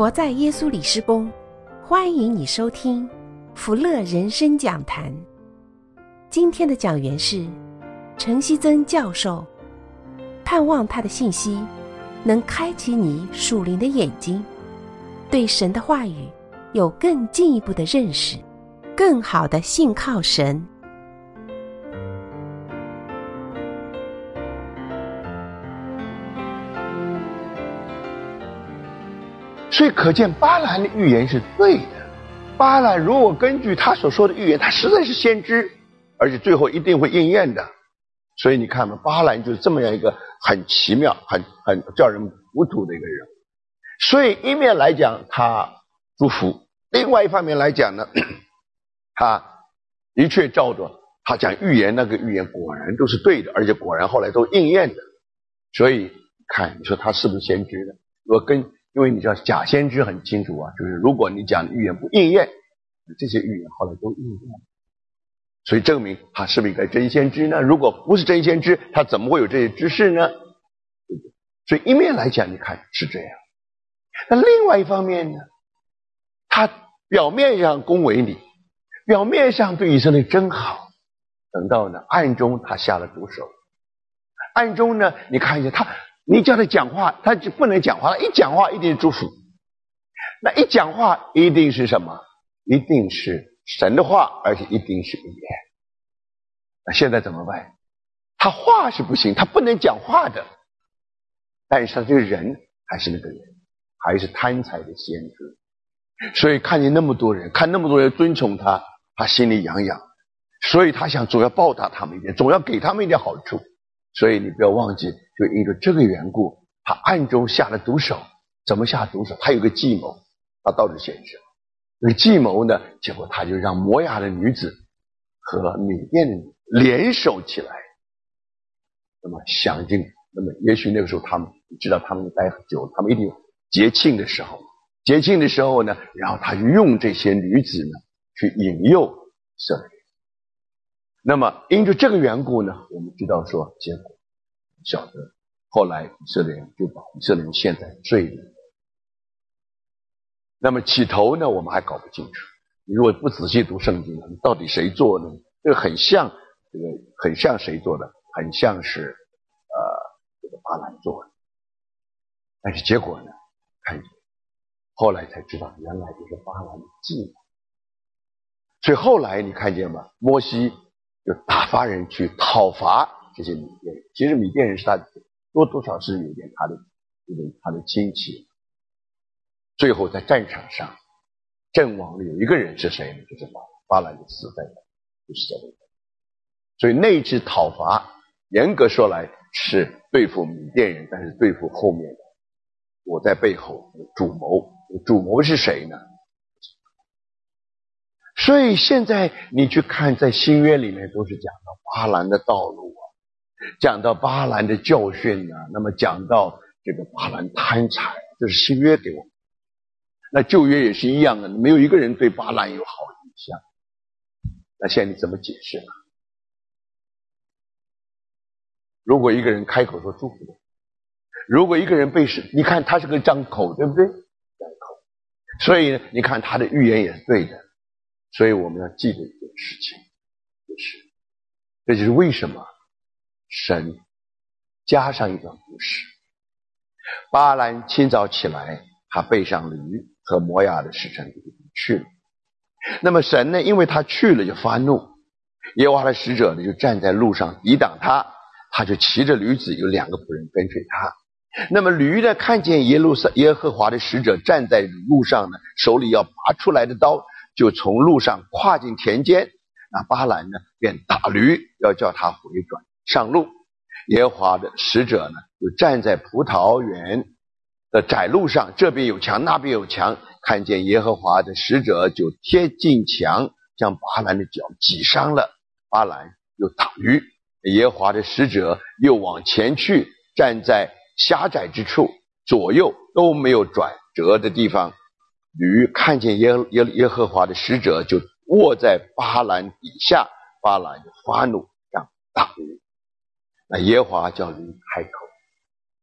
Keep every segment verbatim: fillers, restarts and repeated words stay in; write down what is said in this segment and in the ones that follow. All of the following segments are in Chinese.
活在耶稣里施工，欢迎你收听福乐人生讲坛。今天的讲员是陈希曾教授，盼望他的信息能开启你属灵的眼睛，对神的话语有更进一步的认识，更好的信靠神。 所以可见巴兰的预言是对的。巴兰如果根据他所说的预言，他实在是先知，而且最后一定会应验的。所以你看嘛，巴兰就是这么样一个很奇妙、很很叫人糊涂的一个人。所以一面来讲他祝福，另外一方面来讲呢，他的确照着他讲预言，那个预言果然都是对的，而且果然后来都应验的。所以看你说他是不是先知呢？如果跟因为你知道假先知很清楚啊，就是如果你讲的预言不应验，这些预言后来都应验，所以证明他是不是一个真先知呢？如果不是真先知，他怎么会有这些知识呢？所以一面来讲，你看是这样。那另外一方面呢，他表面上恭维你，表面上对以色列真好，等到呢暗中他下了毒手。暗中呢，你看一下他。你叫他讲话，他就不能讲话了。一讲话一定是祝福，那一讲话一定是什么？一定是神的话，而且一定是预言。那现在怎么办？他话是不行，他不能讲话的，但是他这个人还是那个人，还是贪财的先知。所以看见那么多人，看那么多人尊崇他，他心里痒痒，所以他想总要报答他们一点，总要给他们一点好处。所以你不要忘记，就因为这个缘故，他暗中下了毒手。怎么下毒手？他有个计谋，他到底显示这个计谋呢，结果他就让摩押的女子和缅甸的女子联手起来，那么想尽，那么也许那个时候他们知道他们待很久，他们一定有节庆的时候，节庆的时候呢，然后他就用这些女子呢去引诱以色列人。那么因着这个缘故呢，我们知道说结果晓得，后来以色列人就把以色列人陷在罪里。那么起头呢，我们还搞不清楚。你如果不仔细读圣经，到底谁做呢？这个很像，这个很像谁做的？很像是呃这个巴兰做的。但是结果呢，看后来才知道，原来就是巴兰的计谋。所以后来你看见吗？摩西就打发人去讨伐这些米甸人。其实米甸人是他多多少是有点他的有点他的亲戚。最后在战场上阵亡的有一个人是谁呢？就是巴兰。巴兰就死在了就是在那里。所以那一次讨伐严格说来是对付米甸人，但是对付后面的我在背后有主谋。主谋是谁呢？所以现在你去看在新约里面都是讲到巴兰的道路啊，讲到巴兰的教训啊，那么讲到这个巴兰贪财，这是新约给我们。那旧约也是一样的，没有一个人对巴兰有好印象。那现在你怎么解释呢？如果一个人开口说祝福的，如果一个人被使，你看他是个张口，对不对？张口。所以呢，你看他的预言也是对的。所以我们要记得一件事情，就是这就是为什么神加上一段故事。巴兰清早起来，他背上驴和摩押的使臣去了。那么神呢，因为他去了就发怒，耶和华的使者呢就站在路上抵挡他，他就骑着驴子，有两个仆人跟随他。那么驴呢，看见耶路撒耶和华的使者站在路上呢，手里要拔出来的刀，就从路上跨进田间。那巴兰呢便打驴，要叫他回转上路。耶和华的使者呢就站在葡萄园的窄路上，这边有墙，那边有墙，看见耶和华的使者就贴近墙，将巴兰的脚挤伤了。巴兰又打驴，耶和华的使者又往前去，站在狭窄之处，左右都没有转折的地方。驴看见耶耶耶和华的使者，就卧在巴兰底下，巴兰就发怒，让打驴。那耶和华叫驴开口，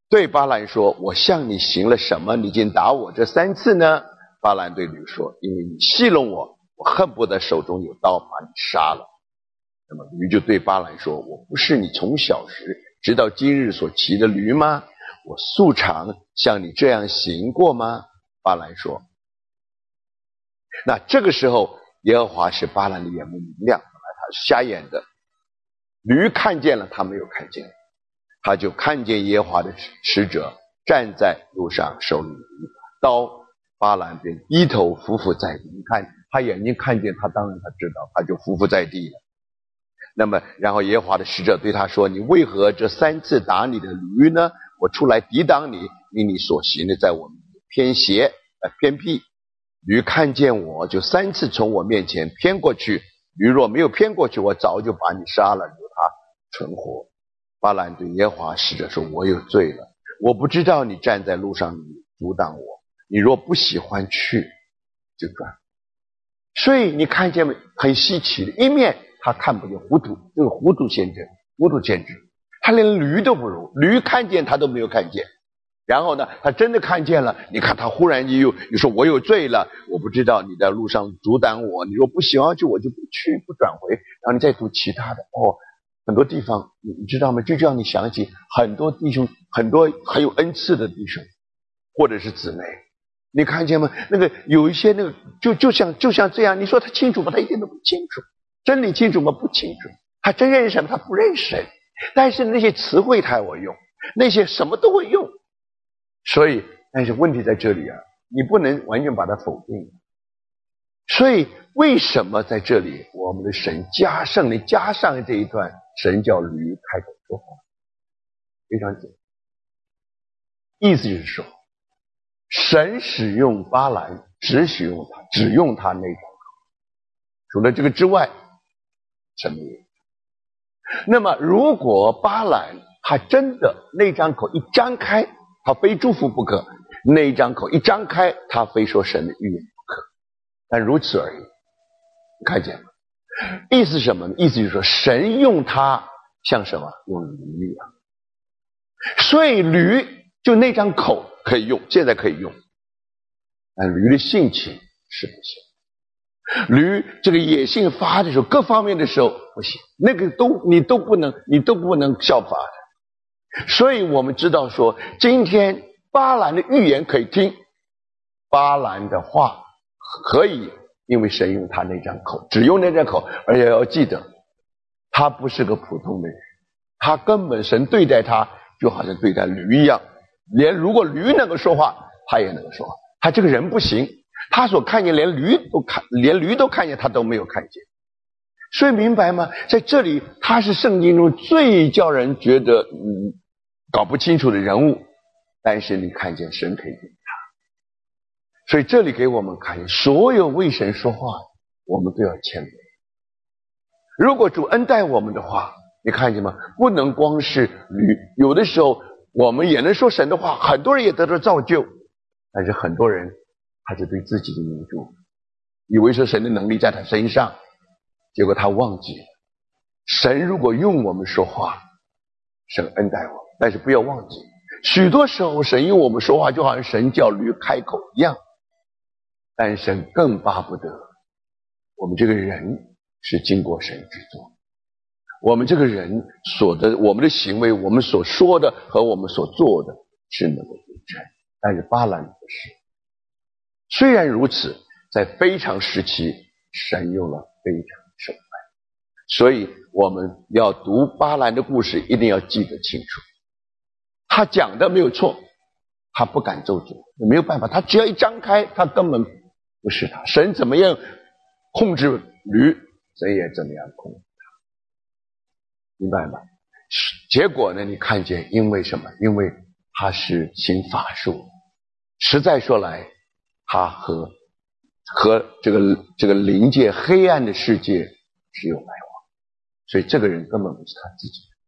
对巴兰说，我向你行了什么，你竟打我这三次呢？巴兰对驴说，因为你戏弄我，我恨不得手中有刀把你杀了。那么驴就对巴兰说，我不是你从小时直到今日所骑的驴吗？我素常像你这样行过吗？巴兰说。那这个时候耶和华使巴兰的眼目明亮，本来他是瞎眼的，驴看见了，他没有看见，他就看见耶和华的使者站在路上，手里有一把刀。巴兰便低头伏伏在地，你看他眼睛看见，他当然他知道，他就伏伏在地了。那么然后耶和华的使者对他说，你为何这三次打你的驴呢？我出来抵挡你，因你所行的在我们偏斜呃偏僻。驴看见我，就三次从我面前偏过去，驴若没有偏过去，我早就把你杀了，留他存活。巴兰对耶和华使者说，我有罪了，我不知道你站在路上，你阻挡我，你若不喜欢去就转。所以你看见很稀奇的一面，他看不见糊涂，这个糊涂先知，糊涂先知，他连驴都不如，驴看见他都没有看见。然后呢，他真的看见了，你看他忽然又又说我有罪了，我不知道你在路上阻挡我，你若不喜欢去我就不去，不转回。然后你再读其他的，哦，很多地方你你知道吗？就让你想起很多弟兄，很多很有恩赐的弟兄或者是姊妹，你看见吗？那个有一些那个就就像就像这样，你说他清楚吗？他一点都不清楚。真理清楚吗？不清楚。他真认识神，他不认识神。但是那些词汇他会用，那些什么都会用。所以但是问题在这里啊，你不能完全把它否定。所以为什么在这里我们的神加上了加上了这一段，神叫驴开口说话，非常简单，意思就是说神使用巴兰，只使用他，只用他那张口，除了这个之外神没有。那么如果巴兰他真的那张口一张开，他非祝福不可，那张口一张开，他非说神的预言不可，但如此而已。你看见吗？意思是什么呢？意思就是说神用他像什么？用驴一样。所以驴就那张口可以用，现在可以用，但驴的性情是不行。驴这个野性发的时候，各方面的时候不行，那个都你都不能，你都不能效法的。所以我们知道说，今天巴兰的预言可以听，巴兰的话可以，因为神用他那张口，只用那张口，而且要记得，他不是个普通的人，他根本神对待他就好像对待驴一样，连如果驴能够说话，他也能够说话。他这个人不行，他所看见连驴都看，连驴都看见，他都没有看见。所以明白吗？在这里他是圣经中最叫人觉得嗯搞不清楚的人物，但是你看见神可以用他。所以这里给我们看见，所有为神说话，我们都要谦卑。如果主恩待我们的话，你看见吗？不能光是驴，有的时候我们也能说神的话，很多人也得到造就，但是很多人他是对自己的名著，以为说神的能力在他身上，结果他忘记了神如果用我们说话，神恩待我们。但是不要忘记，许多时候神用我们说话就好像神叫驴开口一样，但神更巴不得我们这个人是经过神之作，我们这个人所的我们的行为，我们所说的和我们所做的是能够对称。但是巴兰不是。虽然如此，在非常时期神用了非常手段，所以我们要读巴兰的故事一定要记得清楚，他讲的没有错，他不敢咒诅，也没有办法，他只要一张开，他根本不是他。神怎么样控制驴，神也怎么样控制他，明白吗？结果呢，你看见因为什么？因为他是行法术，实在说来，他和和这个这个灵界黑暗的世界是有来往，所以这个人根本不是他自己的。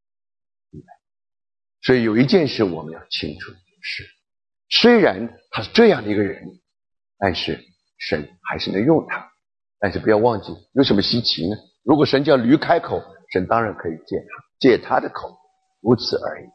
所以有一件事我们要清楚，就是虽然他是这样的一个人，但是神还是能用他。但是不要忘记，有什么稀奇呢？如果神叫驴开口，神当然可以借他借他的口，如此而已。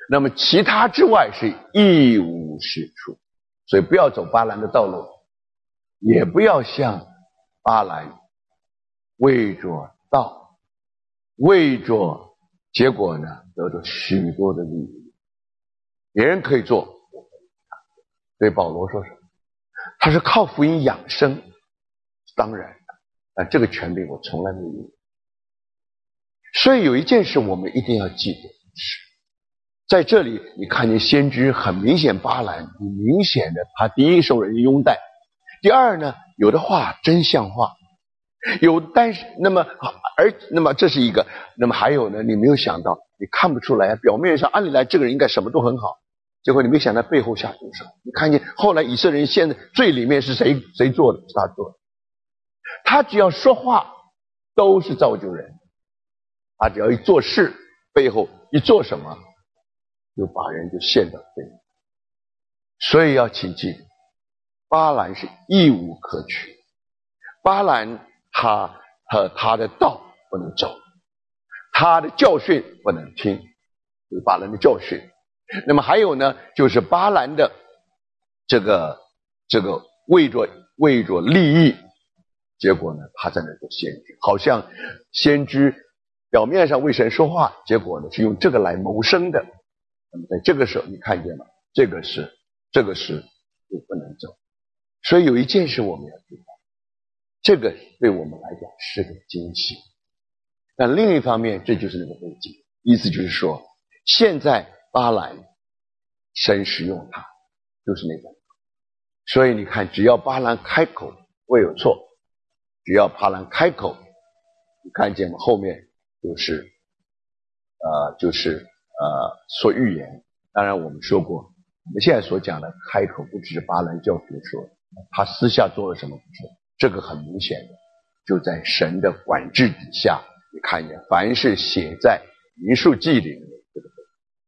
那么其他之外是一无是处。所以不要走巴兰的道路，也不要像巴兰为着道，为着结果呢得到许多的利益。别人可以做，所以保罗说什么？他是靠福音养生，当然但这个权柄我从来没有。所以有一件事我们一定要记得，是在这里你看见先知很明显，巴兰很明显的他第一受人拥戴，第二呢有的话真像话，有但是那么而那么这是一个，那么还有呢，你没有想到，你看不出来，表面上按理来这个人应该什么都很好，结果你没想到背后下毒手。你看见后来以色列人现在最里面是谁谁做的？是他做的。他只要说话都是造就人，他只要一做事背后一做什么就把人就陷到这里。所以要请记，巴兰是一无可取。巴兰他和他的道不能走，他的教训不能听，就是巴兰的教训。那么还有呢，就是巴兰的这个这个为着为着利益，结果呢他在那做先知，好像先知表面上为神说话，结果呢是用这个来谋生的。那么在这个时候你看见了，这个是这个是就不能走。所以有一件事我们要知道，这个对我们来讲是个惊喜。但另一方面，这就是那个背景，意思就是说，现在巴兰神使用他，就是那个。所以你看，只要巴兰开口不会有错，只要巴兰开口，你看见吗？后面就是呃就是呃说预言。当然我们说过，我们现在所讲的开口不只是巴兰教训说，他私下做了什么不说，这个很明显的就在神的管制底下。你看见凡是写在民数记里面的这个，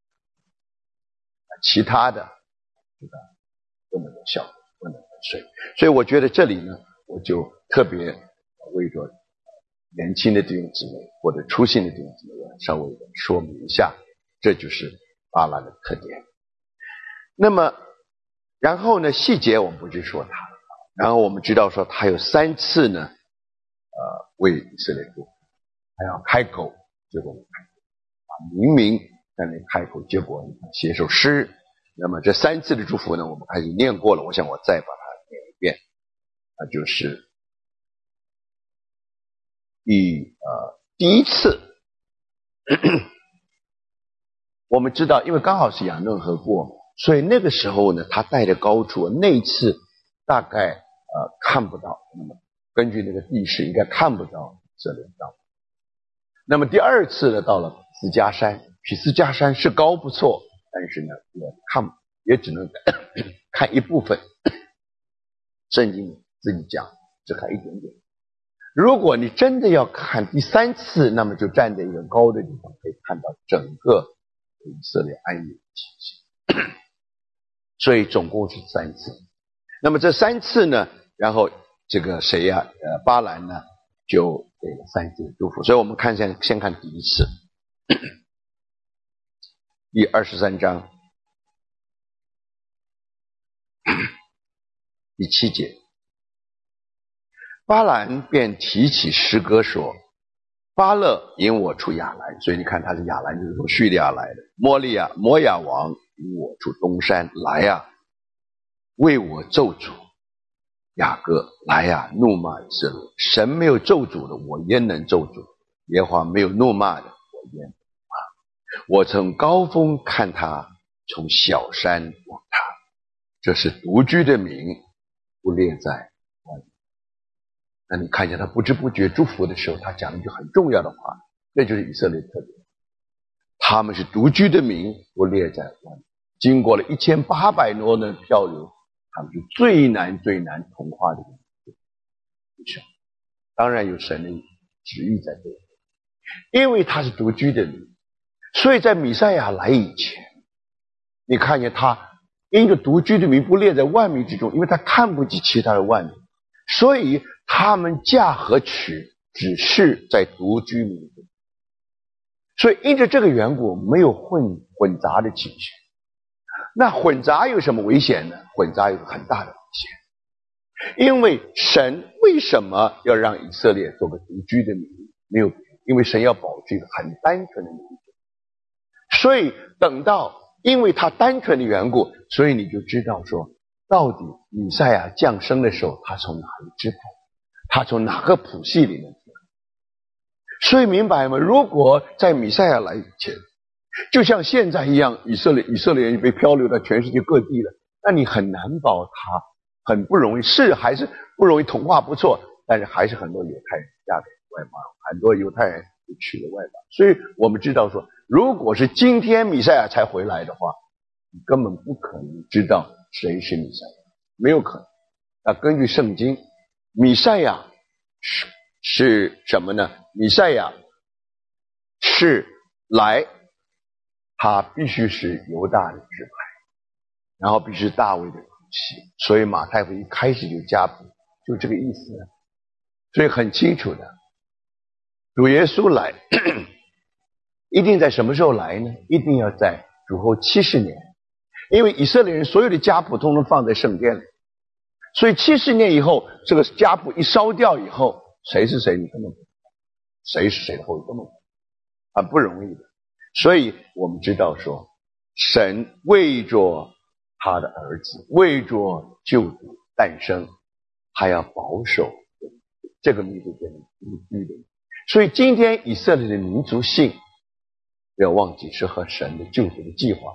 其他的这个都没有效果，不能睡。所以我觉得这里呢，我就特别为着年轻的弟兄姊妹或者初信的弟兄姊妹稍微的说明一下，这就是巴兰的特点。那么然后呢，细节我们不去说他，然后我们知道说他有三次呢呃为以色列祝福，他要开口，结果没开口，啊，明明在那开口，结果写首诗。那么这三次的祝福呢，我们开始念过了，我想我再把它念一遍，那就是第呃第一次咳咳我们知道，因为刚好是亚嫩河过，所以那个时候呢，他带着高处，那一次大概呃看不到，那么根据那个地势应该看不到这里到。那么第二次呢，到了毗斯迦山，毗斯迦山是高不错，但是呢也看也只能看一部分，圣经自己讲只看一点点。如果你真的要看第三次，那么就站在一个高的地方，可以看到整个以色列安逸的情形。所以总共是三次。那么这三次呢，然后这个谁呀、啊？呃，巴兰呢就给了三次的祝福。所以我们看先先看第一次，第二十三章第七节，巴兰便提起诗歌说：巴勒引我出亚兰，所以你看他是亚兰，就是从叙利亚来的。摩利亚摩亚王引我出东山，来啊，为我咒诅雅各，来啊，怒骂以色列。神没有咒诅的，我焉能咒诅？耶和华没有怒骂的，我焉能骂？我从高峰看他，从小山望他。这是独居的名，不列在外面。那你看见他不知不觉祝福的时候，他讲了一句很重要的话，那就是以色列特点。他们是独居的民，不列在外面。经过了一千八百多年的漂流，他们是最难最难同化的人。当然有神的旨意在这里，因为他是独居的民，所以在弥赛亚来以前，你看见他因着独居的民不列在万民之中，因为他看不起其他的万民，所以他们嫁和娶只是在独居民中。 所以因着这个缘故，没有混混杂的情绪。那混杂有什么危险呢？混杂有很大的危险，因为神为什么要让以色列做个独居的民？没有，因为神要保持一个很单纯的民族。所以等到因为他单纯的缘故，所以你就知道说，到底弥赛亚降生的时候，他从哪里支派？他从哪个谱系里面出来？所以明白吗？如果在弥赛亚来以前，就像现在一样，以色列以色列人被漂流到全世界各地了，那你很难保他很不容易，是还是不容易同化不错，但是还是很多犹太人嫁给外邦，很多犹太人就娶了外邦。所以我们知道说，如果是今天弥赛亚才回来的话，你根本不可能知道谁是弥赛亚，没有可能。那根据圣经，弥赛亚是是什么呢？弥赛亚是来，他必须是犹大的支派，然后必须是大卫的谱系，所以马太福音一开始就加补，就这个意思。所以很清楚的，主耶稣来一定在什么时候来呢？一定要在主后七十年，因为以色列人所有的家谱通通放在圣殿里，所以七十年以后，这个家谱一烧掉以后，谁是谁你根本不知道，谁是谁的后裔根本不知道，很不容易的。所以我们知道说，神为着他的儿子，为着救主诞生，还要保守这个民族变成独居的。所以今天以色列的民族性，不要忘记是和神的救主的计划，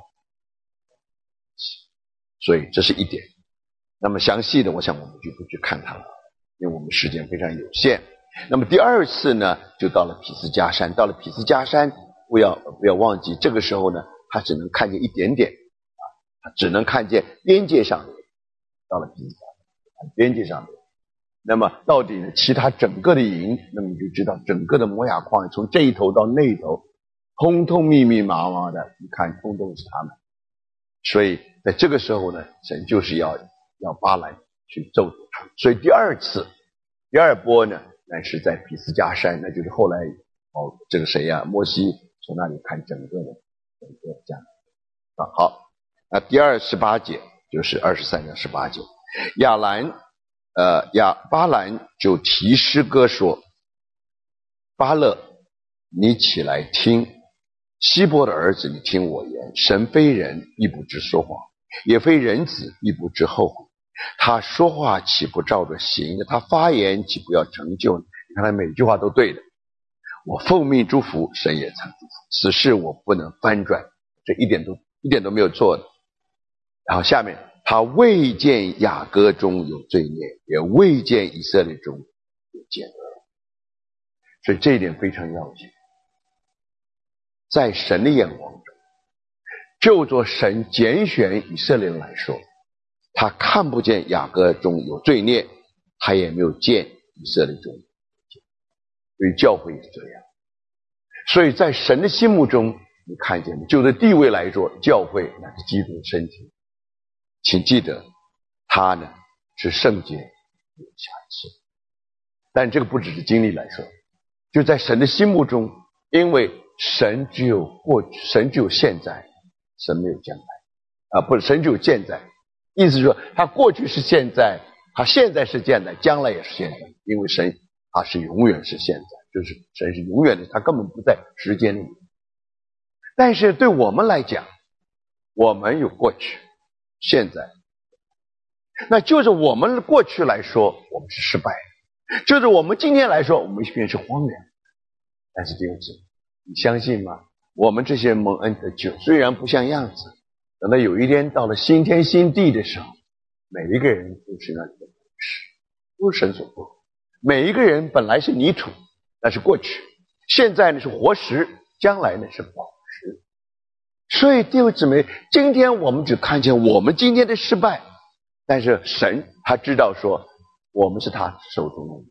所以这是一点。那么详细的我想我们就不去看它了，因为我们时间非常有限。那么第二次呢，就到了毗斯迦山。到了毗斯迦山，不要不要忘记，这个时候呢，他只能看见一点点啊，他只能看见边界上的。到了毗斯迦山边界上的，那么到底呢，其他整个的营，那么你就知道整个的摩亚旷野从这一头到那一头，通通密密麻麻的，你看通通是他们。所以在这个时候呢，神就是要要巴兰去咒诅他们。所以第二次第二波呢，乃是在毗斯迦山，那就是后来哦，这个谁呀、啊，摩西从那里看整个的整个这样啊。好，那第二十八节就是二十三章十八节，亚兰呃亚巴兰就提诗歌说：巴勒，你起来听，希伯的儿子，你听我言，神非人，必不知说谎，也非人子，必不知后悔。他说话岂不照着行的？他发言岂不要成就呢？你看他每句话都对的。我奉命祝福，神也曾祝福，此事我不能翻转，这一点都一点都没有错的。然后下面，他未见雅各中有罪孽，也未见以色列中有奸恶。所以这一点非常要紧。在神的眼光中，就做神拣选以色列人来说，他看不见雅各中有罪孽，他也没有见以色列中有罪孽。所以教会也是这样。所以在神的心目中，你看见就着地位来说，教会乃是基督的身体。请记得，他呢是圣洁有瑕疵。但这个不只是经历来说，就在神的心目中，因为神只有过去，神只有现在，神没有将来啊，不是，神只有现在。意思是说，他过去是现在，他现在是现在，将来也是现在，因为神他是永远是现在，就是神是永远的，他根本不在时间里。但是对我们来讲，我们有过去、现在，那就是我们过去来说，我们是失败的；就是我们今天来说，我们便是荒凉。但是弟兄姊妹，你相信吗？我们这些蒙恩的救，虽然不像样子，等到有一天到了新天新地的时候，每一个人都是那里的本事，都是神所做。每一个人本来是泥土，那是过去；现在呢是活石，将来呢是宝石。所以弟兄姊妹，今天我们只看见我们今天的失败，但是神他知道说，我们是他手中的人，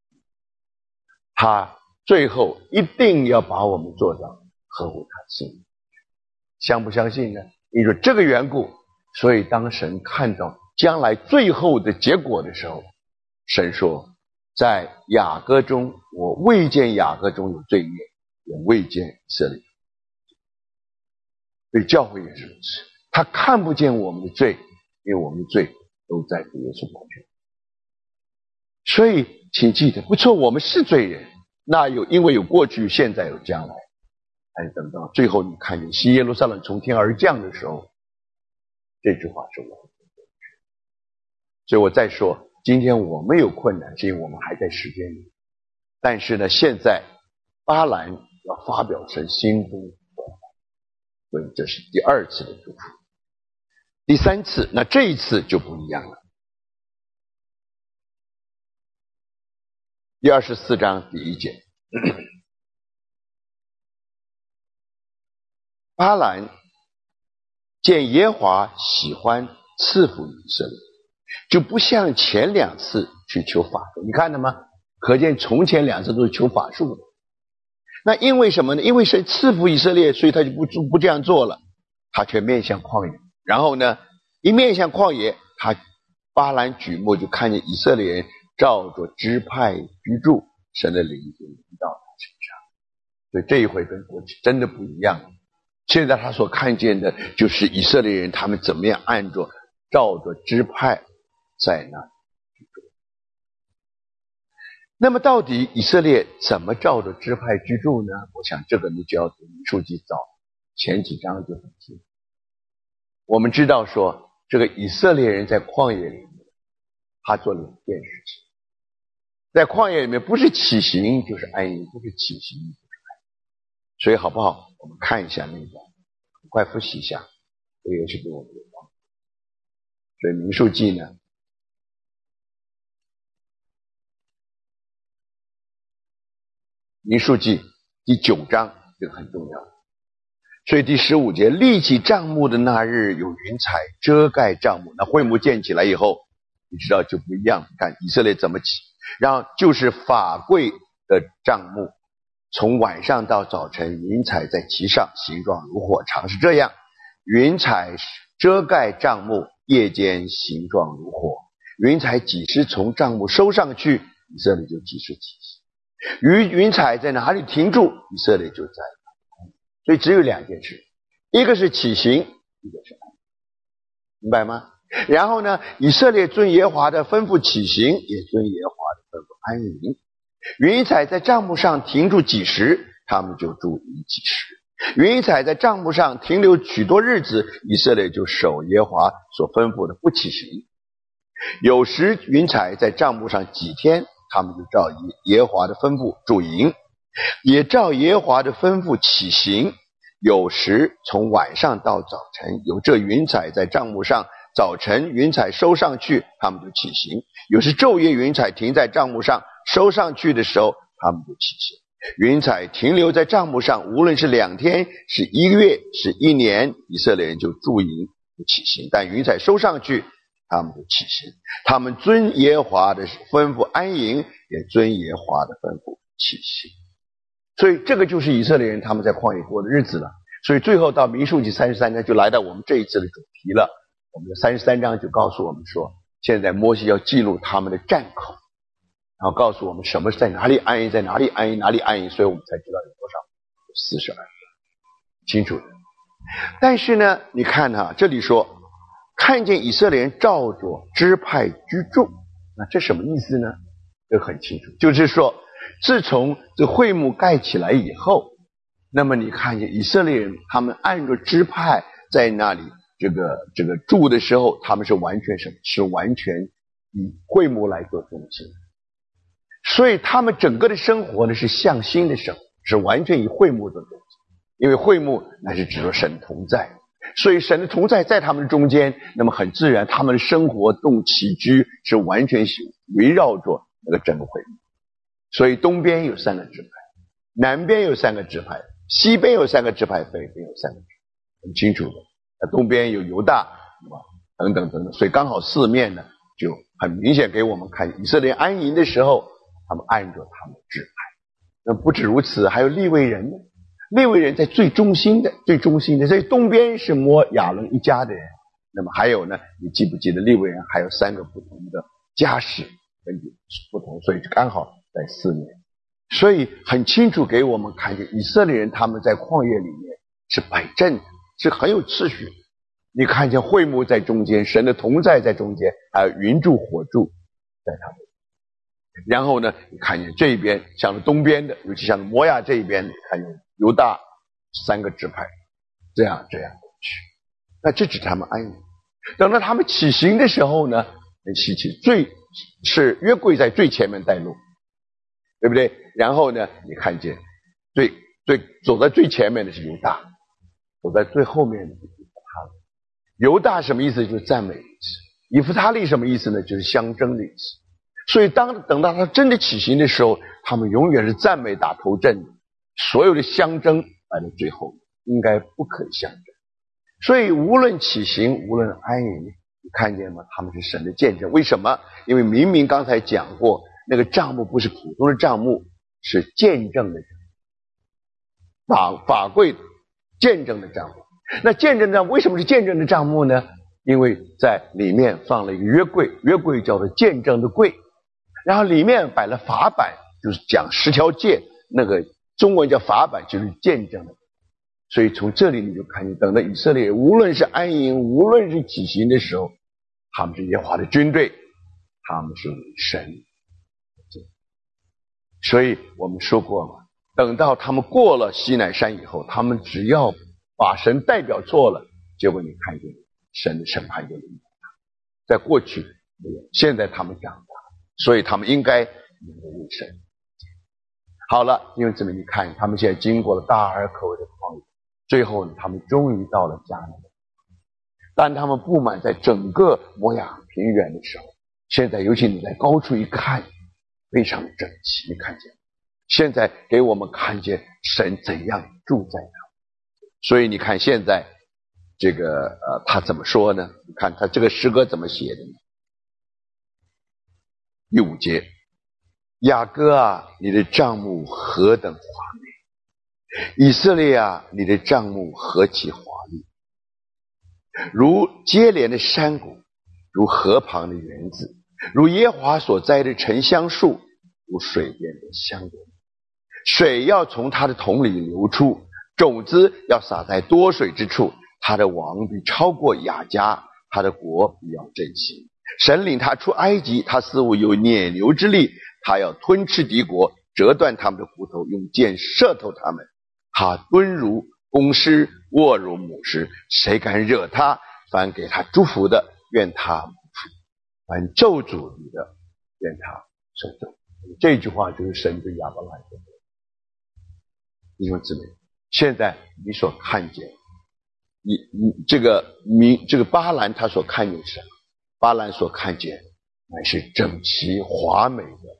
他最后一定要把我们做到合乎他心意。相不相信呢？因为这个缘故，所以当神看到将来最后的结果的时候，神说，在雅各中，我未见雅各中有罪孽， 也未见以色列。所以教会也是如此，他看不见我们的罪，因为我们的罪都在主耶稣宝血。所以请记得，不错，我们是罪人，那有因为有过去、现在有将来，哎，等到最后你看见新耶路撒冷从天而降的时候，这句话是我们的。所以我再说，今天我们有困难，是因为我们还在时间里。但是呢，现在巴兰要发表成新宗，所以这是第二次的祝福。第三次，那这一次就不一样了。第二十四章第一节，巴兰见耶和华喜欢赐福以色列，就不像前两次去求法术。你看了吗？可见从前两次都是求法术的。那因为什么呢？因为神赐福以色列，所以他就不不这样做了，他却面向旷野。然后呢，一面向旷野，他巴兰举目就看见以色列人照着支派居住，神的灵就临到他身上。所以这一回跟过去真的不一样。现在他所看见的就是以色列人他们怎么样按着照着支派在那居住。那么到底以色列怎么照着支派居住呢？我想这个你就要从民数记早前几章就很清楚。我们知道说，这个以色列人在旷野里面，他做两件事情。在旷野里面，不是起行就是安营，不是起行就是安营。所以好不好？我们看一下那个，很快复习一下，这个也是对我们有帮助。所以民数记呢，民数记第九章，这个很重要。所以第十五节，立起帐幕的那日，有云彩遮盖帐幕。那会幕建起来以后，你知道就不一样。看以色列怎么起，然后就是法柜的帐幕，从晚上到早晨，云彩在其上，形状如火，常是这样。云彩遮盖帐幕，夜间形状如火。云彩几时从帐幕收上去，以色列就几时起行。云云彩在哪里停住，以色列就在哪里。所以只有两件事，一个是起行，一个是安营，明白吗？然后呢，以色列遵耶和华的吩咐起行，也遵耶和华的吩咐安营。云彩在帐幕上停住几时，他们就住营几时。云彩在帐幕上停留许多日子，以色列就守耶和华所吩咐的不起行。有时云彩在帐幕上几天，他们就照耶和华的吩咐住营，也照耶和华的吩咐起行。有时从晚上到早晨，有这云彩在帐幕上，早晨云彩收上去，他们就起行。有时昼夜云彩停在帐幕上，收上去的时候，他们就起行。云彩停留在帐幕上，无论是两天，是一个月，是一年，以色列人就驻营不起行。但云彩收上去，他们就起行。他们遵耶和华的吩咐安营，也遵耶和华的吩咐起行。所以这个就是以色列人他们在旷野过的日子了。所以最后到民数记三十三章就来到我们这一次的主题了。我们的三十三章就告诉我们说，现在摩西要记录他们的战口，然后告诉我们什么在哪里安营，在哪里安营，哪里安营，所以我们才知道有多少，有四十二个，清楚的。但是呢，你看啊，这里说看见以色列人照着支派居住，那这什么意思呢？这很清楚，就是说自从这会幕盖起来以后，那么你看见以色列人他们按着支派在那里这个这个住的时候，他们是完全什么？是完全以会幕来做中心。所以他们整个的生活呢是向心的生活，是完全以会幕做中心。因为会幕乃是指着神同在，所以神的同在在他们中间，那么很自然他们的生活动起居是完全围绕着那个整个会幕。所以东边有三个支派，南边有三个支派，西边有三个支派，北边有三个支派，很清楚的。那东边有犹大，等等等等，所以刚好四面呢就很明显给我们看以色列安营的时候，他们按着他们的支派。那不止如此，还有利未人呢。利未人在最中心的最中心的，所以东边是摩亚伦一家的人。那么还有呢，你记不记得利未人还有三个不同的家室，根据不同，所以刚好在四面。 所以很清楚给我们看见以色列人他们在旷野里面是摆阵，是很有秩序。你看见会幕在中间，神的同在在中间，还有云柱火柱在他们。然后呢，你看见这一边向着东边的，尤其向着摩亚这一边，你看见犹大三个支派，这样这样去。那这只是他们安营。等到他们起行的时候呢，很稀奇，最是约柜在最前面带路，对不对？然后呢，你看见最最走在最前面的是犹大，走在最后面的是以弗他利。犹大什么意思？就是赞美的意思。以弗他利什么意思呢？就是相争的意思。所以当等到他真的起行的时候，他们永远是赞美打头阵，所有的相争摆在最后，应该不可相争。所以无论起行，无论安营，你看见吗？他们是神的见证。为什么？因为明明刚才讲过，那个帐幕不是普通的帐幕，是见证的法法柜见证的帐幕。那见证的帐幕为什么是见证的帐幕呢？因为在里面放了一个约柜，约柜叫做见证的柜，然后里面摆了法版，就是讲十条诫，那个中文叫法版，就是见证的。所以从这里你就看见，等到以色列无论是安营，无论是起行的时候，他们是耶和华的军队，他们是神。所以我们说过嘛，等到他们过了西乃山以后，他们只要把神代表错了，结果你看见神的审判就临到他。在过去没有，现在他们长大，所以他们应该能够为神。好了，因为这么你看，他们现在经过了大而可畏的旷野，最后呢，他们终于到了迦南。但他们布满在整个摩亚平原的时候，现在尤其你在高处一看，非常整齐。你看见，现在给我们看见神怎样住在那。所以你看现在这个呃，他怎么说呢？你看他这个诗歌怎么写的呢？第五节，雅各啊，你的帐幕何等华美！以色列啊，你的帐幕何其华丽！如接连的山谷，如河旁的园子，如耶和华所栽的沉香树，如水边的香莲。水要从他的桶里流出，种子要撒在多水之处。他的王必超过雅迦，他的国必要振兴。神领他出埃及，他似乎有撵牛之力，他要吞吃敌国，折断他们的骨头，用箭射透他们。他蹲如公狮，卧如母狮，谁敢惹他？凡给他祝福的，愿他不福；凡咒诅你的，愿他受咒。这句话就是神对亚伯拉罕说的。弟兄姊妹，现在你所看见，你你这个民这个巴兰他所看见什么？巴兰所看见乃是整齐华美的。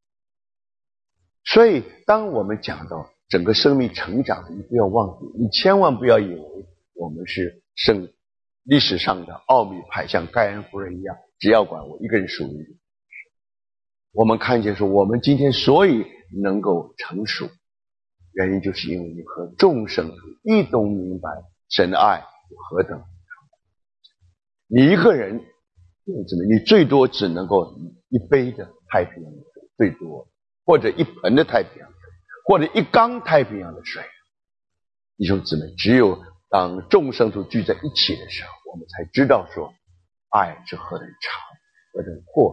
所以当我们讲到整个生命成长，你不要忘记，你千万不要以为我们是生历史上的奥秘派，像盖恩夫人一样，只要管我一个人属于。我们看见说，我们今天所以能够成熟，原因就是因为你和众生一同明白神的爱有何等。你一个人怎么，你最多只能够一杯的太平洋的水，最多，或者一盆的太平洋水，或者一缸太平洋的水。弟兄姊妹，只有当众生都聚在一起的时候，我们才知道说爱是何等长，何等阔。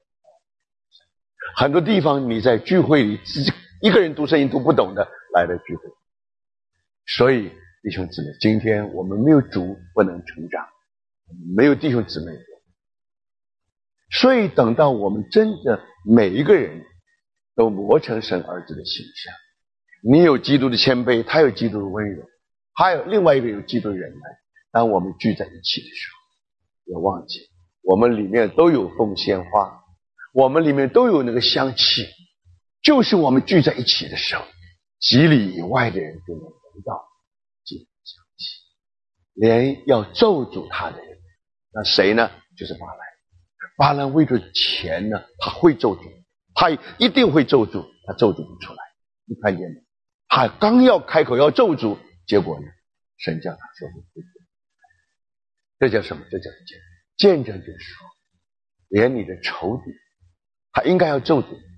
很多地方你在聚会里自己一个人读圣经读不懂的来了聚会。所以弟兄姊妹，今天我们没有主不能成长，没有弟兄姊妹。所以等到我们真的每一个人都磨成神儿子的形象，你有基督的谦卑，他有基督的温柔，还有另外一个有基督的忍耐。当我们聚在一起的时候，不要忘记我们里面都有凤仙花，我们里面都有那个香气，就是我们聚在一起的时候，几里以外的人就能闻到这个香气，连要咒诅他的人，那谁呢？就是巴兰。巴兰为着钱呢，他会咒诅，他一定会咒诅，他咒诅不出来。你看见没？他刚要开口要咒诅，结果呢，神叫他说不出。这叫什么？这叫见证。见证就是说，连你的仇敌，他应该要咒诅，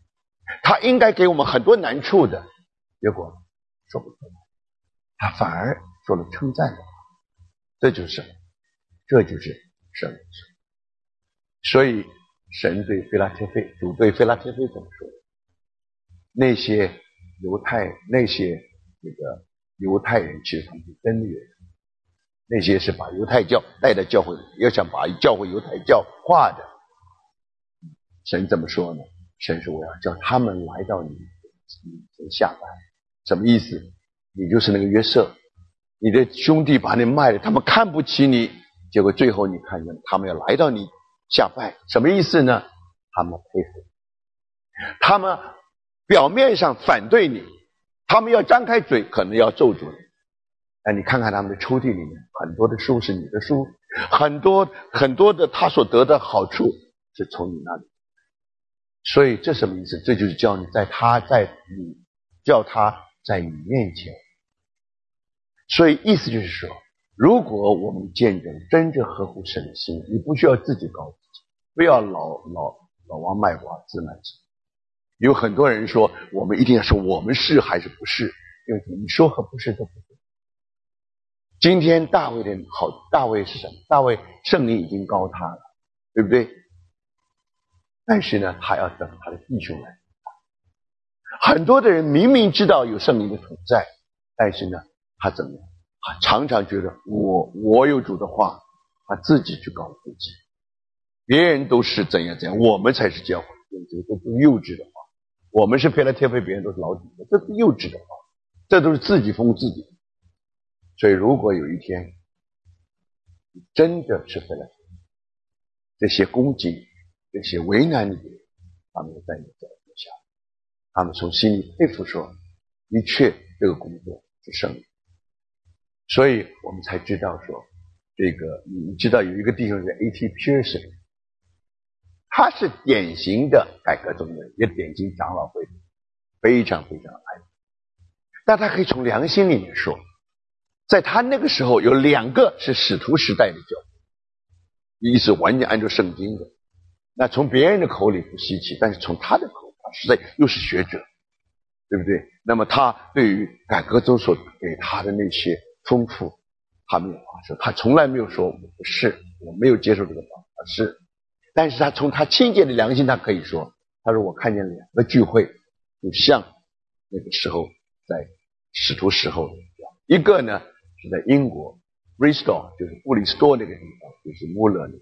他应该给我们很多难处的，结果说不出来，他反而说了称赞的话。这就是什么？这就是神。所以神对腓拉铁非，主对腓拉铁非怎么说？那些犹太那些这个犹太人其实他们是真的人，那些是把犹太教带到教会，要想把教会犹太教化的。神怎么说呢？神说我要叫他们来到你你下拜。什么意思？你就是那个约瑟，你的兄弟把你卖了，他们看不起你，结果最后你看见他们要来到你下拜。什么意思呢？他们佩服，他们表面上反对你，他们要张开嘴可能要咒诅你。但你看看他们的抽屉里面，很多的书是你的书，很多很多的他所得的好处是从你那里。所以这什么意思？这就是叫你在他在你叫他在你面前。所以意思就是说，如果我们见证真正合乎神的心，你不需要自己告自己，不要老老老王卖瓜自卖自卖。有很多人说我们一定要说我们是还是不是，因为你说和不是都不对。今天大卫的好，大卫是什么？大卫圣灵已经膏他了，对不对？但是呢，他要等他的弟兄来。很多的人明明知道有圣灵的存在，但是呢，他怎么样？他常常觉得我我有主的话，他自己去告自己。别人都是怎样怎样，我们才是教会，这都是幼稚的话。我们是腓拉铁非，别人都是老底的，这是幼稚的话，这都是自己封自己。所以如果有一天真的是腓拉铁非，这些攻击这些为难你的人，他们在你脚下，他们从心里佩服说，的确这个工作是圣灵。所以我们才知道说，这个你知道有一个弟兄是 A T Pearson， 他是典型的改革宗人，也典型长老会，非常非常爱。但他可以从良心里面说，在他那个时候有两个是使徒时代的教会，一是完全按照圣经的，那从别人的口里不稀奇，但是从他的口，他实在又是学者，对不对？那么他对于改革宗所给他的那些丰富，他没有话说，他从来没有说我不是，我没有接受这个方法是，但是他从他清洁的良心，他可以说，他说我看见两个聚会，就像那个时候在使徒时候一样，一个呢是在英国 Bristol， 就是布里斯托那个地方，就是穆勒那个，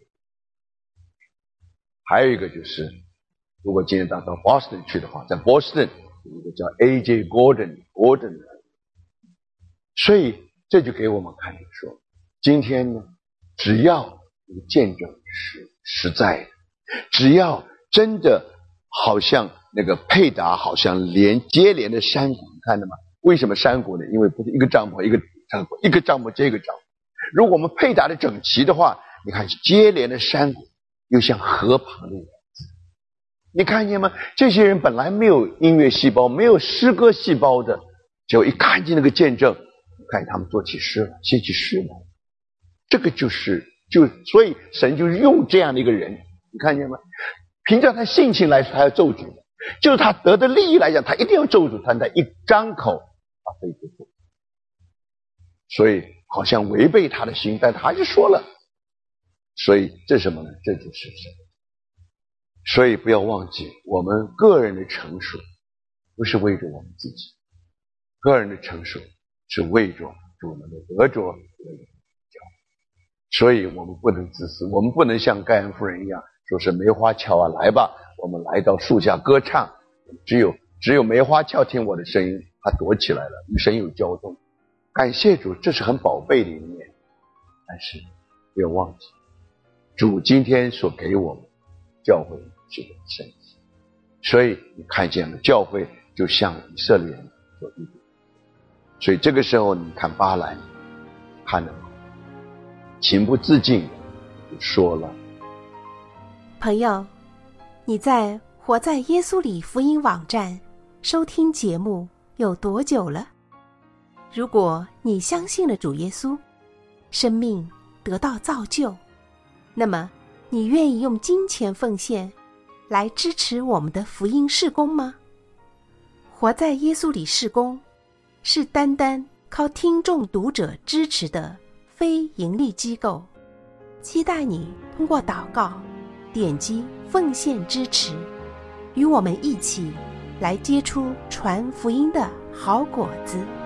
还有一个就是如果今天到到 Boston 去的话，在 Boston 有一个叫 A J Gordon Gordon， 所以这就给我们看说，今天呢，只要你见证是实在的，只要真的好像那个佩达好像连接连的山谷，你看到吗？为什么山谷呢？因为不是一个帐篷一个帐篷一个帐篷接一个帐篷。如果我们佩达的整齐的话，你看接连的山谷又像河旁的园子，你看见吗？这些人本来没有音乐细胞，没有诗歌细胞的，结果一看见那个见证，看见他们做起诗了，写起诗来，这个就是就所以神就是用这样的一个人，你看见吗？凭照他性情来说，他要咒诅的，就是他得的利益来讲，他一定要咒诅他，他一张口他非不做，所以好像违背他的心，但他还是说了。所以这是什么呢？这就是神。所以不要忘记，我们个人的成熟不是为着我们自己，个人的成熟是为着主能够得着得着。所以我们不能自私，我们不能像盖恩夫人一样说是梅花俏啊，来吧，我们来到树下歌唱，只有只有梅花俏听我的声音，他躲起来了，与神有交通。感谢主，这是很宝贝的一面。但是不要忘记，主今天所给我们教会是个圣洁，所以你看见了，教会就像以色列人所遇到。所以这个时候你看巴兰看了情不自禁就说了。 朋友，你在活在耶稣里福音网站收听节目有多久了？如果你相信了主耶稣，生命得到造就，那么你愿意用金钱奉献来支持我们的福音事工吗？ 活在耶稣里事工，是单单靠听众读者支持的非盈利机构，期待你通过祷告点击奉献支持，与我们一起来结出传福音的好果子。